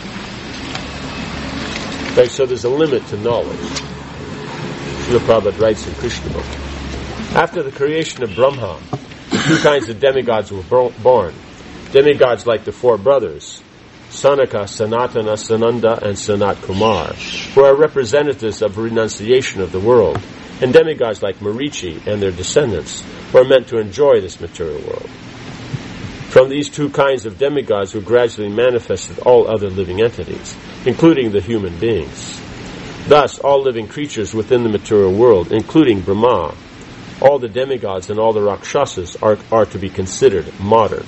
Right, so there's a limit to knowledge. Srila Prabhupada writes in Krishna book. After the creation of Brahma, two kinds of demigods were born. Demigods like the four brothers, Sanaka, Sanatana, Sananda, and Sanat Kumar, who are representatives of renunciation of the world, and demigods like Marichi and their descendants, who are meant to enjoy this material world. From these two kinds of demigods were gradually manifested all other living entities, including the human beings. Thus, all living creatures within the material world, including Brahma, all the demigods and all the Rakshasas are to be considered modern.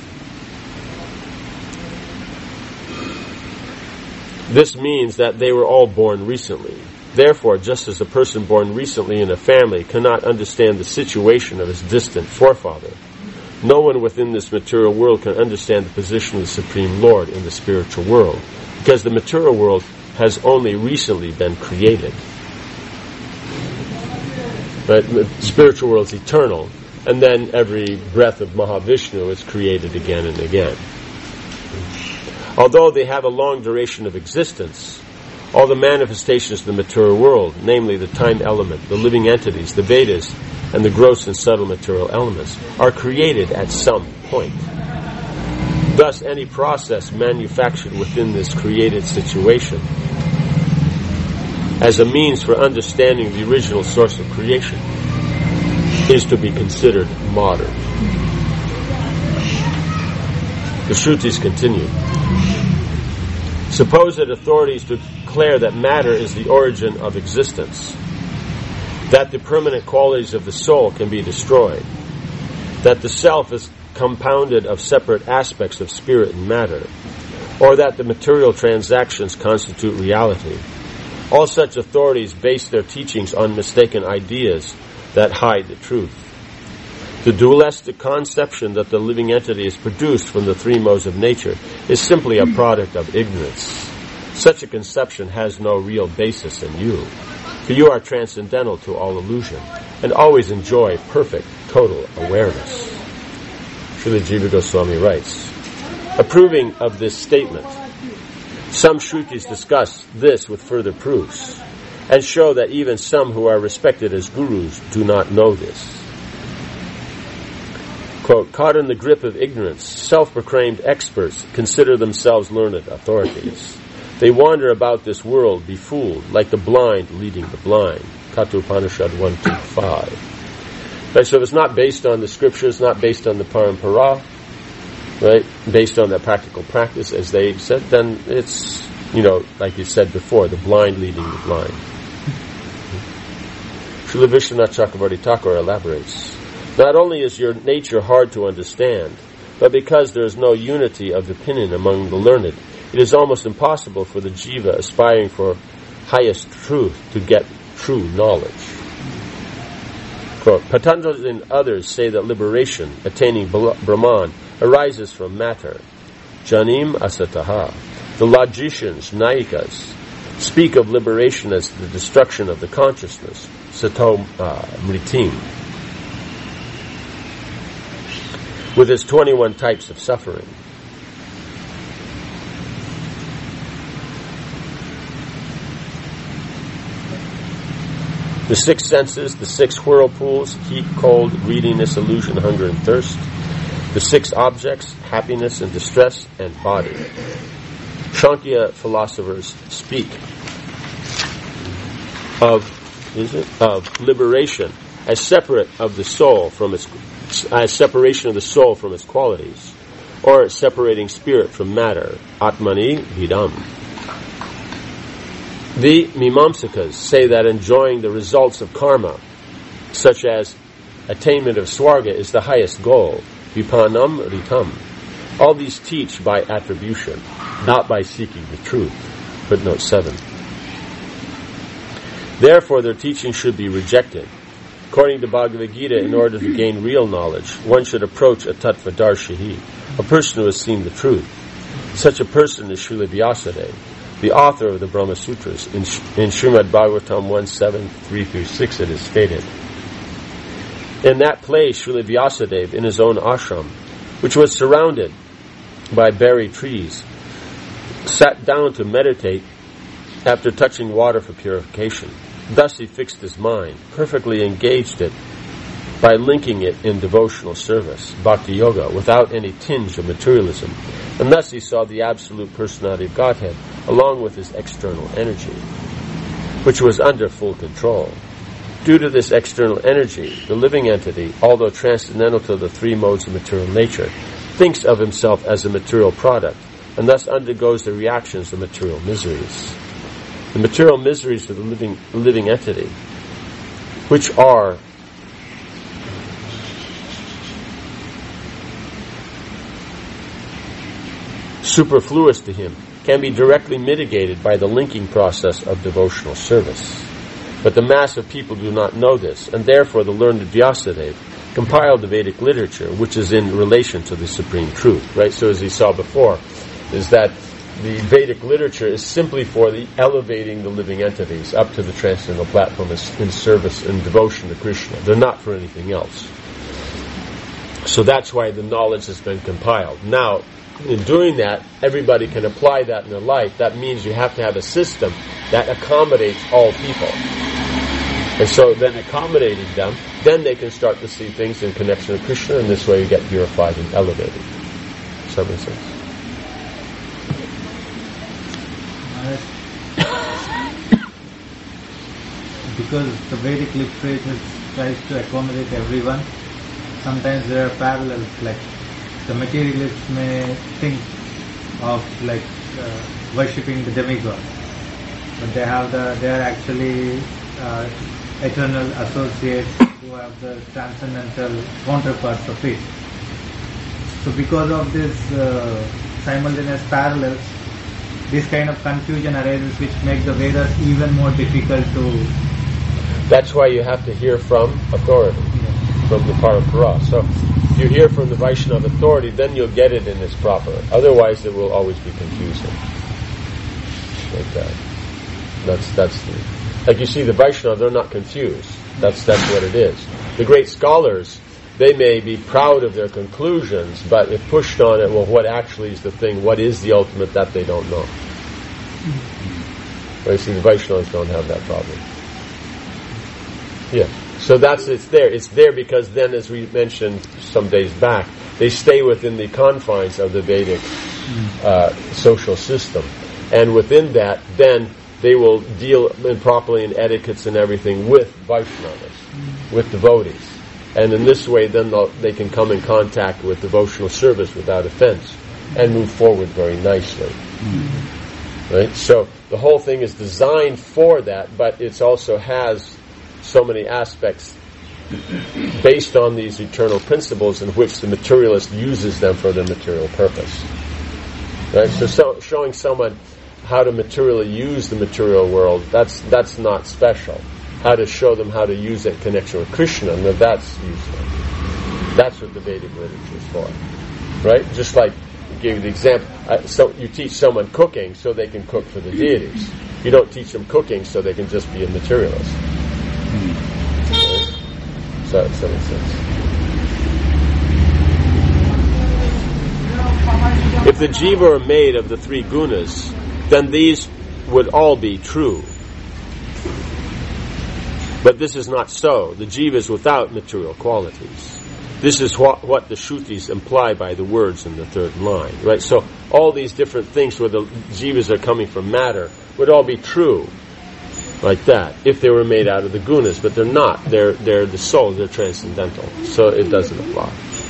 This means that they were all born recently. Therefore, just as a person born recently in a family cannot understand the situation of his distant forefather, no one within this material world can understand the position of the Supreme Lord in the spiritual world, because the material world has only recently been created. But the spiritual world is eternal, and then every breath of Mahavishnu is created again and again. Although they have a long duration of existence, all the manifestations of the material world, namely the time element, the living entities, the Vedas, and the gross and subtle material elements, are created at some point. Thus, any process manufactured within this created situation as a means for understanding the original source of creation is to be considered modern. The Shrutis continue. Suppose that authorities declare that matter is the origin of existence, that the permanent qualities of the soul can be destroyed, that the self is compounded of separate aspects of spirit and matter, or that the material transactions constitute reality. All such authorities base their teachings on mistaken ideas that hide the truth. The dualistic conception that the living entity is produced from the three modes of nature is simply a product of ignorance. Such a conception has no real basis in you, for you are transcendental to all illusion and always enjoy perfect, total awareness. Srila Jiva Goswami writes, approving of this statement, some Shrutis discuss this with further proofs and show that even some who are respected as gurus do not know this. Quote, caught in the grip of ignorance, self-proclaimed experts consider themselves learned authorities. They wander about this world befooled, like the blind leading the blind. Katha Upanishad 125. Right, so if it's not based on the scriptures, not based on the parampara, right, based on that practical practice, as they said, then it's, like you said before, the blind leading the blind. Srila Vishwanath Chakravarti Thakur elaborates, not only is your nature hard to understand, but because there is no unity of opinion among the learned, it is almost impossible for the jiva aspiring for highest truth to get true knowledge. Quote, Patanjali and others say that liberation, attaining Brahman, arises from matter. Janim asataha. The logicians, Nayikas, speak of liberation as the destruction of the consciousness. Sato mritim. With its 21 types of suffering. The 6 senses, the 6 whirlpools, heat, cold, greediness, illusion, hunger, and thirst. The 6 objects, happiness and distress, and body. Sankhya philosophers speak of liberation as separate of the soul from its separation of the soul from its qualities, or separating spirit from matter. Atmani vidam. The Mimamsakas say that enjoying the results of karma, such as attainment of swarga, is the highest goal. Vipanam ritam. All these teach by attribution, not by seeking the truth. Footnote 7. Therefore, their teaching should be rejected. According to Bhagavad Gita, in order to gain real knowledge, one should approach a tattvadarshi, a person who has seen the truth. Such a person is Srila Vyasadeva, the author of the Brahma Sutras. In Srimad Bhagavatam 1.7.3-6 it is stated, in that place, Srila Vyasadeva, in his own ashram, which was surrounded by berry trees, sat down to meditate after touching water for purification. Thus he fixed his mind, perfectly engaged it by linking it in devotional service, bhakti yoga, without any tinge of materialism. And thus he saw the absolute personality of Godhead, along with his external energy, which was under full control. Due to this external energy, the living entity, although transcendental to the 3 modes of material nature, thinks of himself as a material product, and thus undergoes the reactions of material miseries. The material miseries of the living entity, which are superfluous to him, can be directly mitigated by the linking process of devotional service. But the mass of people do not know this, and therefore the learned Vyasadeva compiled the Vedic literature, which is in relation to the supreme truth. Right? So as he saw before, is that the Vedic literature is simply for the elevating the living entities up to the transcendental platform in service and devotion to Krishna. They're not for anything else. So that's why the knowledge has been compiled. Now, in doing that, everybody can apply that in their life. That means you have to have a system that accommodates all people. And so then accommodating them, then they can start to see things in connection to Krishna, and this way you get purified and elevated. Does that make sense? Because the Vedic literature tries to accommodate everyone, sometimes there are parallels, like the materialists may think of worshipping the demigod, but they are actually eternal associates who have the transcendental counterparts of it. So because of this simultaneous parallels, this kind of confusion arises, which makes the Vedas even more difficult to... That's why you have to hear from authority, from the parampara. So if you hear from the Vaishnava authority, then you'll get it in its proper. Otherwise, it will always be confusing. Like that. That's like you see the Vaishnava, they're not confused. That's what it is. The great scholars, they may be proud of their conclusions, but if pushed on it, well, what actually is the thing? What is the ultimate? That they don't know. Well, you see, the Vaishnavas don't have that problem. Yeah. So it's there. It's there because then, as we mentioned some days back, they stay within the confines of the Vedic social system. And within that, then they will deal improperly in etiquettes and everything with Vaishnavas, with devotees. And in this way, then they can come in contact with devotional service without offense and move forward very nicely. Right? So the whole thing is designed for that, but it also has so many aspects based on these eternal principles in which the materialist uses them for their material purpose. Right? So showing someone how to materially use the material world, that's not special. How to show them how to use it in connection with Krishna, now that's useful. That's what the Vedic literature is for. Right? Just like I gave you the example, so you teach someone cooking so they can cook for the deities. You don't teach them cooking so they can just be a materialist. Right? So that makes sense. If the jiva are made of the three gunas, then these would all be true. But this is not so. The jiva is without material qualities. This is what the Shrutis imply by the words in the third line. Right? So all these different things where the jivas are coming from matter would all be true like that if they were made out of the gunas, but they're not. They're the soul, they're transcendental. So it doesn't apply.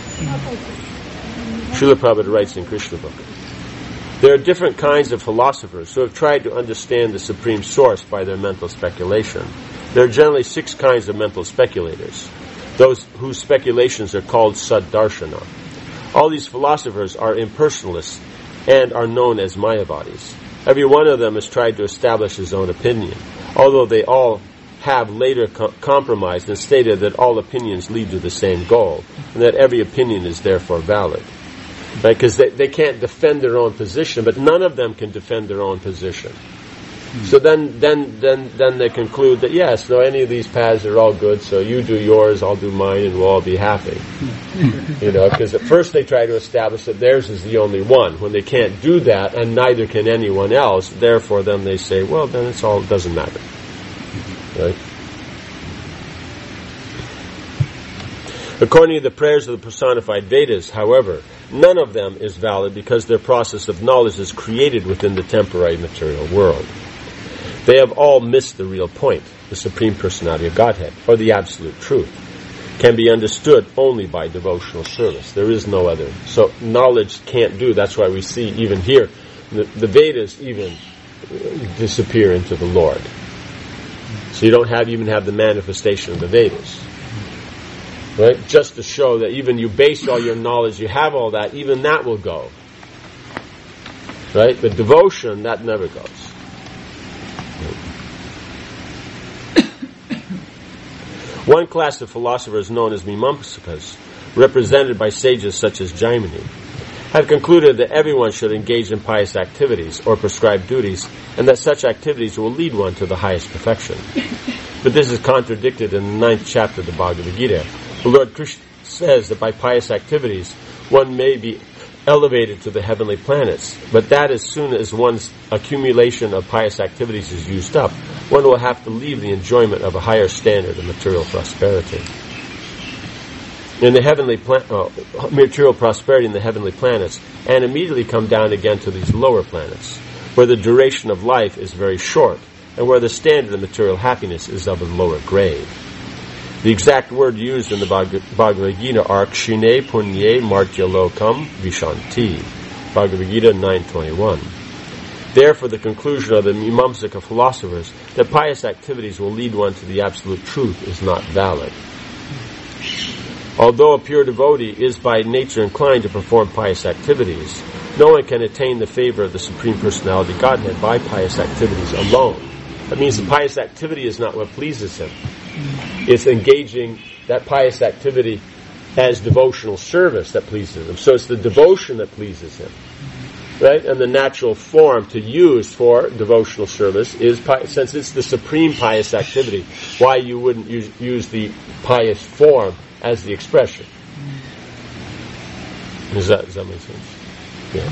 Srila Prabhupada writes in Krishna Book, there are different kinds of philosophers who have tried to understand the Supreme Source by their mental speculation. There are generally 6 kinds of mental speculators, those whose speculations are called Saddarshana. All these philosophers are impersonalists and are known as Mayavadis. Every one of them has tried to establish his own opinion, although they all have later compromised and stated that all opinions lead to the same goal, and that every opinion is therefore valid. Right? Because they can't defend their own position, but none of them can defend their own position. So then they conclude that yes, no, any of these paths are all good. So you do yours, I'll do mine, and we'll all be happy. Because at first they try to establish that theirs is the only one. When they can't do that, and neither can anyone else, therefore then they say, well, then it doesn't matter. Right? According to the prayers of the personified Vedas, however, none of them is valid because their process of knowledge is created within the temporary material world. They have all missed the real point, the Supreme Personality of Godhead, or the Absolute Truth. Can be understood only by devotional service. There is no other. So knowledge can't do. That's why we see even here, the Vedas even disappear into the Lord. So you don't even have the manifestation of the Vedas. Right? Just to show that even you base all your knowledge, you have all that, even that will go. Right? But devotion, that never goes. One class of philosophers known as Mimamsakas, represented by sages such as Jaimini, have concluded that everyone should engage in pious activities or prescribed duties, and that such activities will lead one to the highest perfection. But this is contradicted in the 9th chapter of the Bhagavad Gita. The Lord Krishna says that by pious activities one may be elevated to the heavenly planets, but that as soon as one's accumulation of pious activities is used up, one will have to leave the enjoyment of a higher standard of material prosperity. In the heavenly material prosperity in the heavenly planets, and immediately come down again to these lower planets, where the duration of life is very short, and where the standard of material happiness is of a lower grade. The exact word used in the Bhagavad Gita are Kshine Punye Martya Lokam Vishanti. Bhagavad Gita 9:21. Therefore, the conclusion of the Mimamsaka philosophers that pious activities will lead one to the absolute truth is not valid. Although a pure devotee is by nature inclined to perform pious activities, no one can attain the favor of the Supreme Personality Godhead by pious activities alone. That means the pious activity is not what pleases him. It's engaging that pious activity as devotional service that pleases him. So it's the devotion that pleases him. Right? And the natural form to use for devotional service is, since it's the supreme pious activity, why you wouldn't use the pious form as the expression. Does that make sense? Yeah.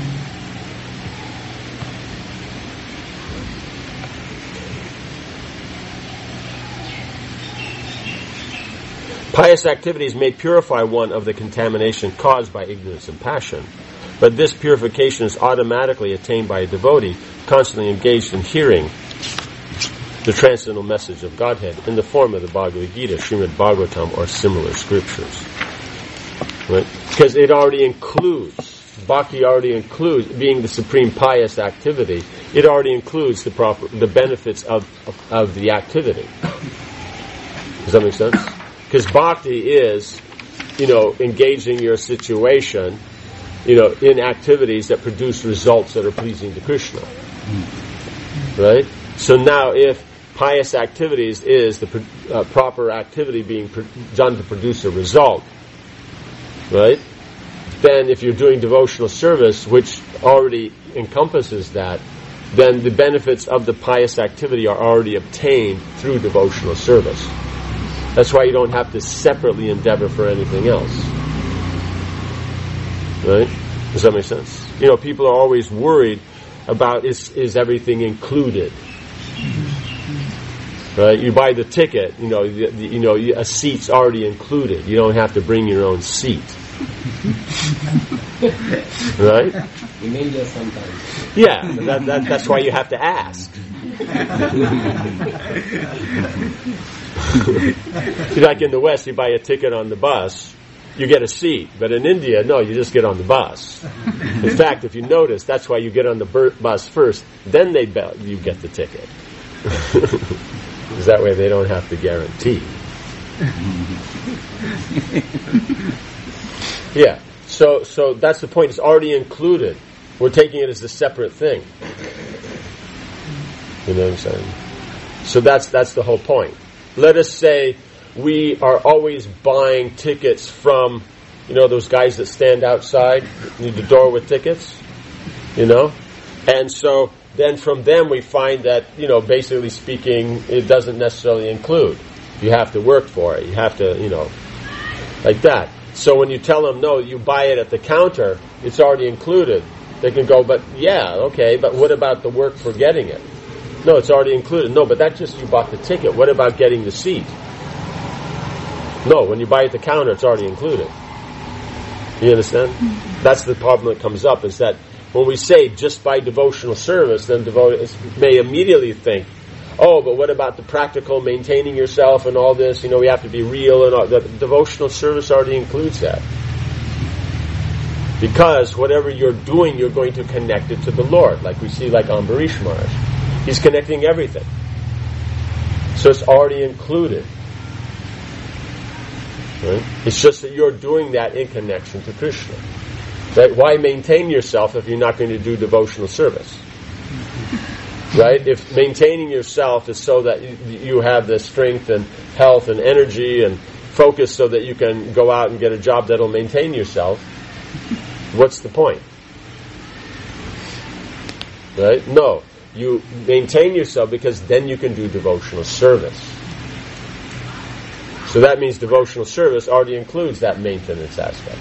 Pious activities may purify one of the contamination caused by ignorance and passion, but this purification is automatically attained by a devotee constantly engaged in hearing the transcendental message of Godhead in the form of the Bhagavad Gita, Srimad Bhagavatam, or similar scriptures. Right? Because it already includes, bhakti already includes, being the supreme pious activity, it already includes the benefits of the activity. Does that make sense? Because bhakti is, engaging your situation, in activities that produce results that are pleasing to Krishna. Right? So now if pious activities is the proper activity being done to produce a result, right? Then if you're doing devotional service, which already encompasses that, then the benefits of the pious activity are already obtained through devotional service. That's why you don't have to separately endeavor for anything else. Right? Does that make sense? People are always worried about is everything included. Right? You buy the ticket, a seat's already included. You don't have to bring your own seat. Right? In India sometimes. Yeah, that's why you have to ask. Like in the West, you buy a ticket on the bus, you get a seat. But in India, no, you just get on the bus. In fact, if you notice, that's why you get on the bus first, then you get the ticket. Because that way they don't have to guarantee. Yeah, so that's the point. It's already included. We're taking it as a separate thing. You know what I'm saying? So that's the whole point. Let us say we are always buying tickets from, those guys that stand outside the door with tickets, and so then from them we find that, basically speaking, it doesn't necessarily include. You have to work for it. You have to, like that. So when you tell them, no, you buy it at the counter, it's already included. They can go, but what about the work for getting it? No, it's already included. No, but that's just you bought the ticket. What about getting the seat? No, when you buy at the counter, it's already included. You understand? That's the problem that comes up, is that when we say just by devotional service, then devotees may immediately think, oh, but what about the practical maintaining yourself and all this? We have to be real and all. The devotional service already includes that. Because whatever you're doing, you're going to connect it to the Lord. Like we see like Ambarish Maharaj. He's connecting everything. So it's already included. Right? It's just that you're doing that in connection to Krishna. Right? Why maintain yourself if you're not going to do devotional service? Right? If maintaining yourself is so that you have the strength and health and energy and focus so that you can go out and get a job that'll maintain yourself, what's the point? Right? No. You maintain yourself because then you can do devotional service. So that means devotional service already includes that maintenance aspect.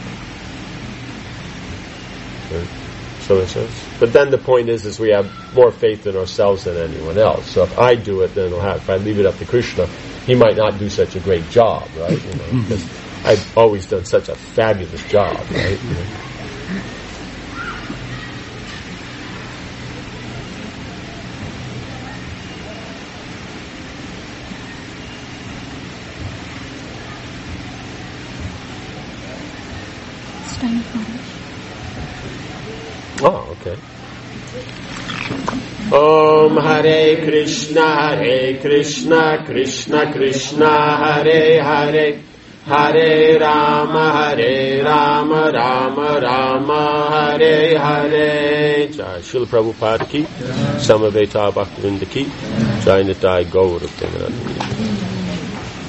Right? So that sense? But then the point is we have more faith in ourselves than anyone else. So if I do it, then it'll happen. If I leave it up to Krishna, he might not do such a great job, right? Because I've always done such a fabulous job, right? Oh, okay. Om Hare Krishna, Krishna Krishna, Hare Hare, Hare Rama, Rama Rama, Hare Hare. Jai Srila Prabhupada ki, Samaveta Bhaktivinoda ki, Jai Nitai Gaura Premanandi.